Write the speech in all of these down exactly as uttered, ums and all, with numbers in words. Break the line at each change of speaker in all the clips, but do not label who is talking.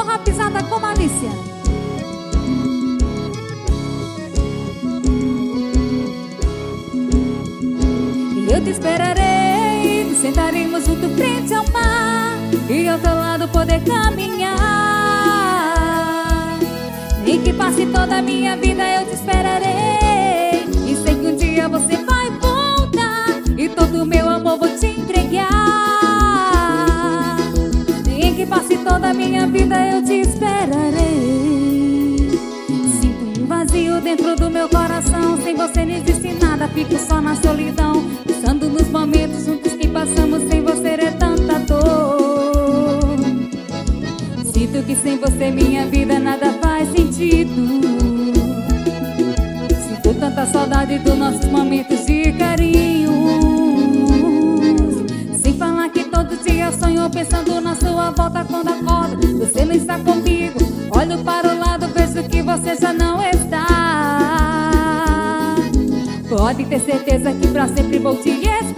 Porra pisada com malícia. E eu te esperarei, nos sentaremos junto frente ao mar, e ao teu lado poder caminhar. Nem que passe toda a minha vida eu te esperarei, e sei que um dia você vai voltar, e todo o meu amor vou te entregar. Nem que passe toda a minha vida eu te esperarei. Sinto um vazio dentro do meu coração, sem você não existe nada, fico só na solidão, pensando nos momentos juntos que passamos, sem você é tanta dor. Sinto que sem você minha vida nada faz sentido. Sinto tanta saudade dos nossos momentos de carinho. Sem falar que todo dia sonho pensando na sua volta quando acordo, você não está comigo. Olho para o lado, vejo que você já não está. Pode ter certeza que pra sempre vou te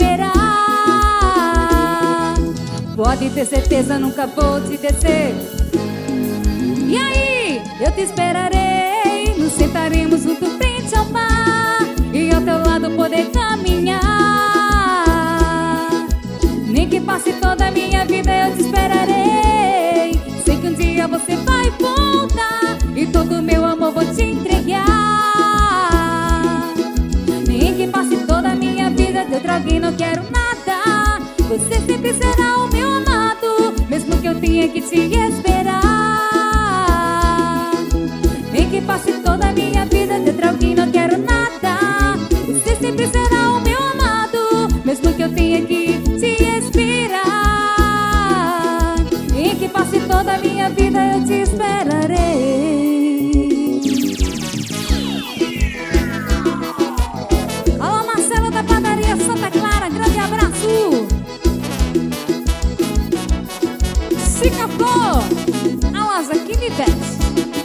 esperar. Pode ter certeza, nunca vou te descer. E aí, eu te esperarei, nos sentaremos junto frente ao mar, e ao teu lado poder caminhar. Nem que passe toda a minha vida eu te esperarei, sei que um dia você vai voltar, e todo o meu amor vou te entregar. Nem que passe toda a minha vida de outro alguém não quero nada, você sempre será o meu amado, mesmo que eu tenha que te esperar. Nem que passe toda a minha vida de outro alguém não quero nada, você sempre será o meu amado, mesmo que eu tenha que te esperar. Nem que passe toda a minha vida eu te esperarei. Alô, Marcelo da padaria Santa Clara, grande abraço. Chica Flor, a loja que me veste.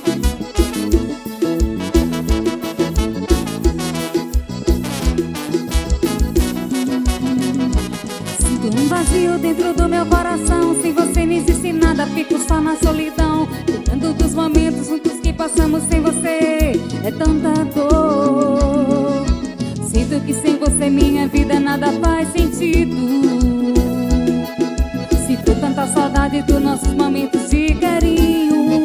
Um vazio dentro do meu coração, sem você não existe nada, fico só na solidão, lembrando dos momentos juntos que passamos, sem você é tanta dor. Sinto que sem você minha vida nada faz sentido. Sinto tanta saudade dos nossos momentos de carinho.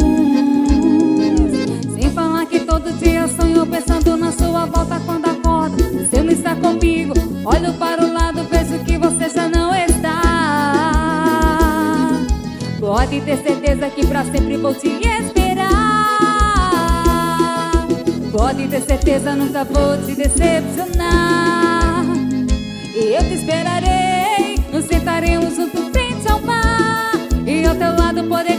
Sem falar que todo dia sonho pensando na sua volta quando acordo, você não está comigo. Olho para o lado, vejo que você já não está. Pode ter certeza que pra sempre vou te esperar. Pode ter certeza, nunca vou te decepcionar. E eu te esperarei, nos sentaremos junto frente ao mar, e ao teu lado poder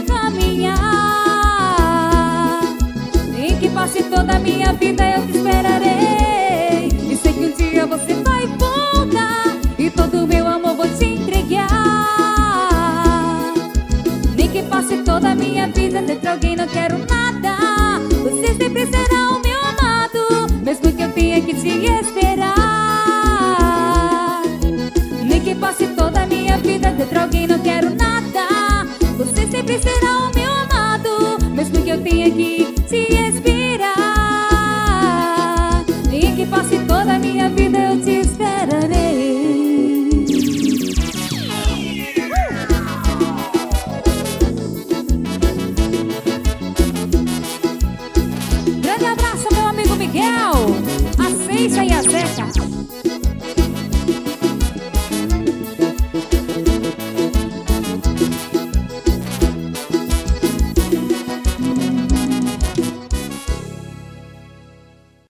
caminhar. Nem que passe toda a minha vida eu te esperarei, e sei que um dia você vai voltar, e todo o meu amor vou te entregar. Nem que passe toda a minha vida dentro de alguém não quero nada, você sempre será o meu amado, mesmo que eu tenha que te esperar. Nem que passe toda a minha vida dentro de alguém não quero nada, você sempre será o meu amado, mesmo que eu tenha que te